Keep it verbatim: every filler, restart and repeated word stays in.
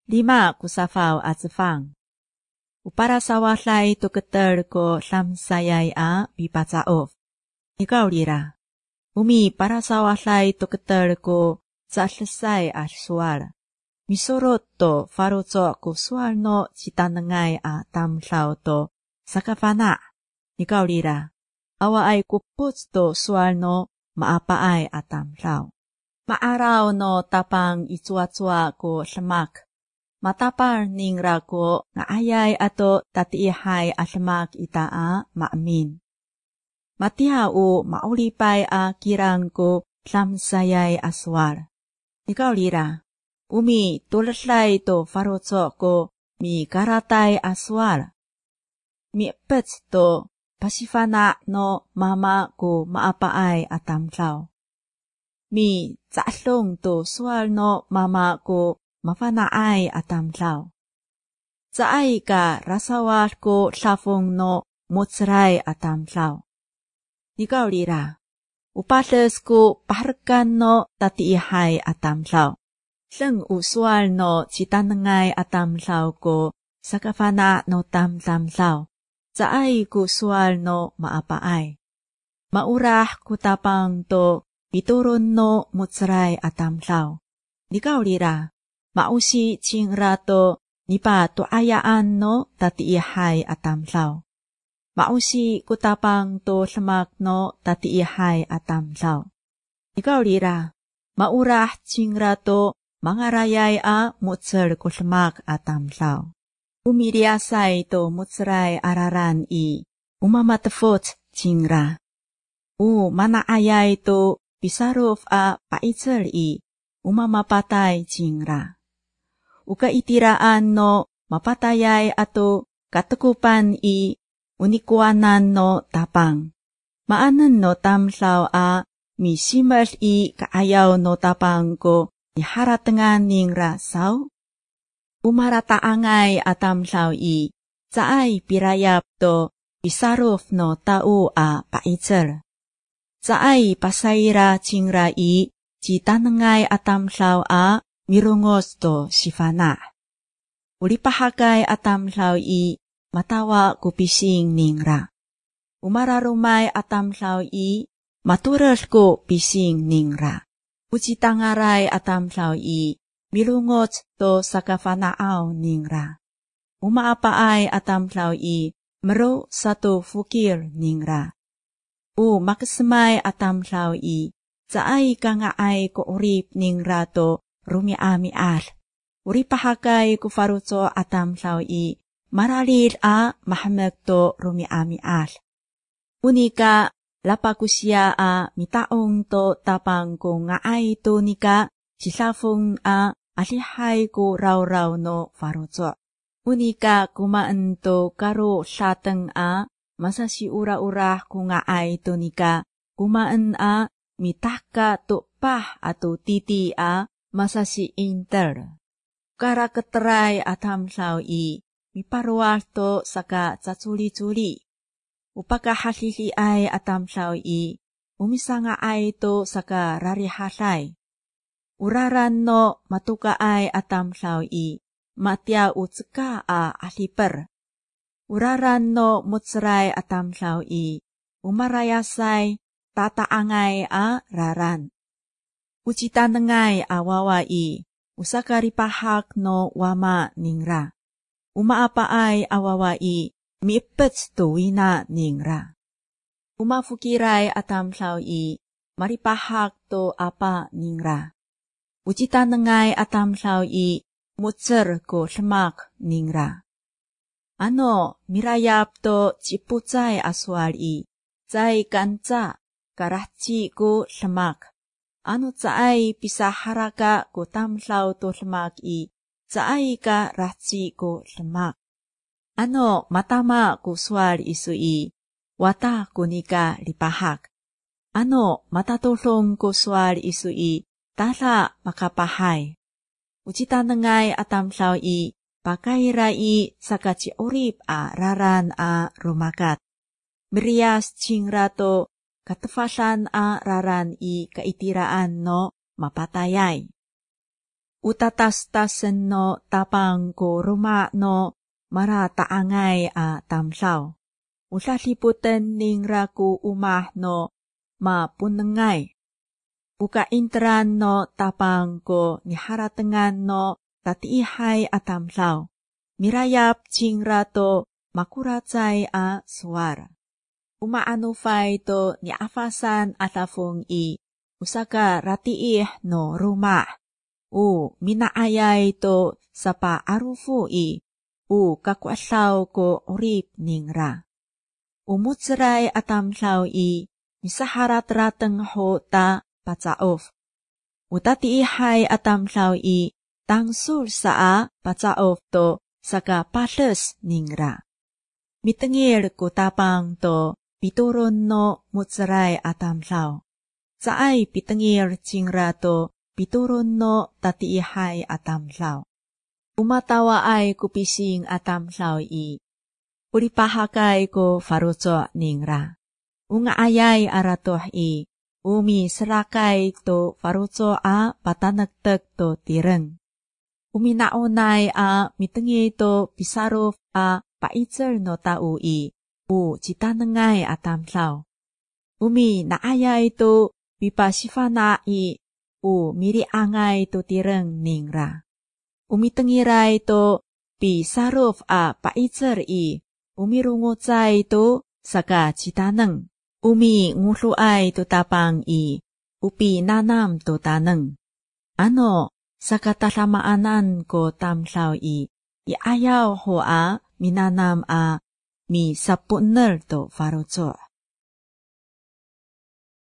lima kusafaw at zafang. Upara sawaslay to keter ko samsayay a bipatsaof. Ikaw lira. Umi para sawaslay to keter ko zaslasay a sual. Misorot to farozo ko sual no citanengay a tamsaw to sakafana. Ikaw lira. Awa ay kuputs to sual no maapaay a tamsaw. Maaraw no tapang itsua-tsua ko semak. Matapar ning rako nga ayay ato tatiihay a semak itaa maamin. Matihau maulipay a kirang ko samsayay aswar. Ikaw lira, umi tulaslay to farotso ko mi karatay aswar. Mi pets to pasifana no mama ko maapaay atamsaw. Mi tsaslong to swal no mama ko mafanaay atamsaw. Saay ka rasawal ko safong no motsray atamsaw. Ikaw lira, upales ko paharkan no tatiihay atamsaw. Seng uswal no citanengay atamsaw ko sakafana no tamtamsaw. Saay ko swal no maapaay. Maurah ko tapang to bituron no motsray atamsaw. Ikaw lira, mausi ching rato nipa to ayaan no tatiihay atamsaw. Mausi kutapang to semak no tatiihay atamsaw. Ikaw lira, maurah ching rato mangarayay a mutser ko semak atamsaw. Umiriasay to mutsray araran i umamatafot ching ra. U manaayay to pisaruf a paitser i umamapatay ching ra. Uka itiraan no mapatayay ato katukupan i unikwanan no tapang. Maanan no tamsaw a misimal i kaayaw no tapang ko ni haratengan ning rasaw. Umarataangay atamsaw i saay pirayap to pisaruf no tao a paitser. Saay pasayra chingra i citanengay atamsaw a mirungos to sifana. Uli pahagay atamsaw i matawa kupising ningra. Umararumay atamsaw i maturas ko pising ningra. Ucitangaray atamsaw i mirungot to sakafanaaw ningra. Umaapaay atamsaw i mero sato fukir ningra. U makasemay atamsaw i saay ka nga ay ko urip ningra to rumiami al. Uri pahagay ko farutso atamsaw i maralil a mahamek to rumiami al. Unika lapakusya a mitaong to tapang ko nga ay to nika sisafong a alihay ko raw-raw no farutso. Unika kumaan to karo satang a masasiura-ura ko nga ay to nika kumaan a mitaka to pah ato titi a masasi inter. Karakatray atamsaw i miparwal to saka tsatsuli-tsuli. Upakahalili ay atamsaw i umisanga ay to saka rarihalay. Uraran no matuka ay atamsaw i matya utsika a aliper. Uraran no mutsray atamsaw i umarayasay tataangay a raran. Ucitanengay awawa i usakaripahak no wama ningra. Umaapaay awawa i miipets to wina ningra. Umafukiray atamsaw i maripahak to apa ningra. Ucitanengay atamsaw i mutser ko semak ningra. Ano mirayap to ciputsay aswal i zay kanca karahci ko semak. Ano tsaay pisaharaka ko tamsaw to semak i tsaay ka rahci ko semak. Ano matama ko swal isu i wata ko nika lipahak. Ano matatulong ko swal isu i tala makapahay. Ucitanengay atamsaw i pakayra i sakaci urip a raran a rumakat. Merias cingrato katefasan a raran i kaitiraan no mapatayay. Utatas-tasen no tapang ko ruma no marataangay a tamsaw. Usaliputen ning raku umah no mapunengay. Ukaintran no tapang ko niharatengan no tatiihay a tamsaw. Mirayap chingra to makuracay a suara. Umaanufay to niafasan atafong i usaka ratiih no rumah. U minaayay to sa paarufu i u kakwasaw ko orip ningra. Umutsaray atamsaw i misaharat rateng ho ta patsaof. Utatiihay atamsaw i tangsul saa patsaof to saka pales ningra. Mitengir ko tapang to pituron no mutsaray atamsaw. Saay pitengir chingra to pituron no tatiihay atamsaw. Umatawa ay kupising atamsaw i. Uripahakay ko faruco ningra. Unga ayay aratoh i. Umi serakay to faruco a patanagtag to tireng. Uminaunay a mitengi to pisaruf a paitser no tau i. U citanengay atamsaw. Umi naayay to bipasifana i. U miri angay to tireng ningra. Umitengiray to pisaruf a paitser i. Umirungucay to saka citaneng. Umi nguluay to tapang i. Upi nanam to taneng. Ano, saka tasamaanan ko tamsaw i. Iayaw ho a minanam a mi sapunner to faruco.